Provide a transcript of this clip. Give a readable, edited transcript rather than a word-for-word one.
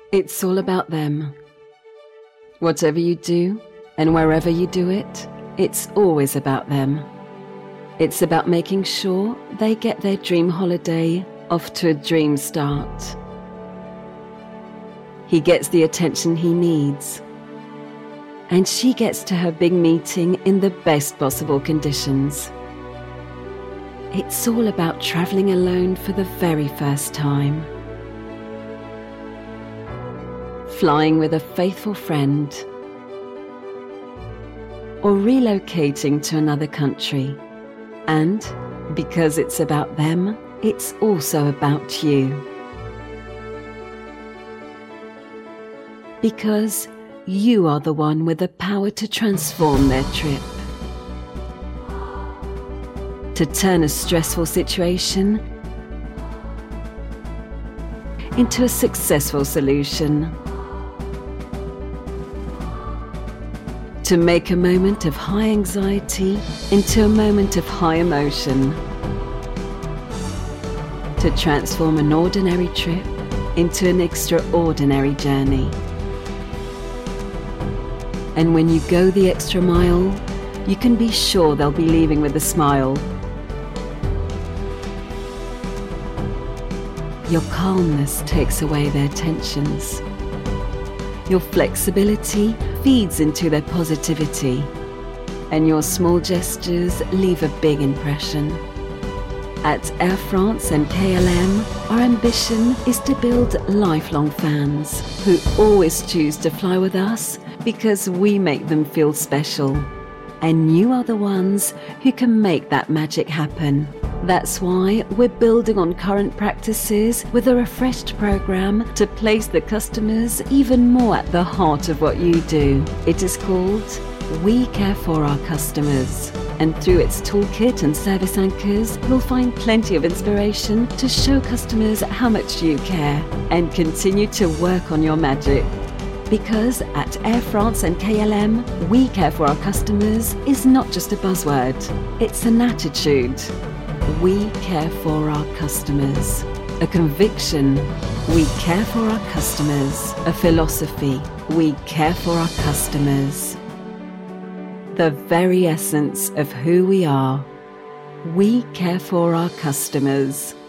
It's all about them. Whatever you do, and wherever you do it, it's always about them. It's about making sure they get their dream holiday off to a dream start. He gets the attention he needs, and she gets to her big meeting in the best possible conditions. It's all about traveling alone for the very first time, flying with a faithful friend, or relocating to another country. And because it's about them, it's also about you. Because you are the one with the power to transform their trip, to turn a stressful situation into a successful solution, to make a moment of high anxiety into a moment of high emotion, to transform an ordinary trip into an extraordinary journey. And when you go the extra mile, you can be sure they'll be leaving with a smile. Your calmness takes away their tensions. Your flexibility feeds into their positivity, and your small gestures leave a big impression. At Air France and KLM, our ambition is to build lifelong fans who always choose to fly with us because we make them feel special. And you are the ones who can make that magic happen. That's why we're building on current practices with a refreshed program to place the customers even more at the heart of what you do. It is called We Care for Our Customers. And through its toolkit and service anchors, you'll find plenty of inspiration to show customers how much you care and continue to work on your magic. Because at Air France and KLM, We Care for Our Customers is not just a buzzword, it's an attitude. We care for our customers. A conviction. We care for our customers. A philosophy. We care for our customers. The very essence of who we are. We care for our customers.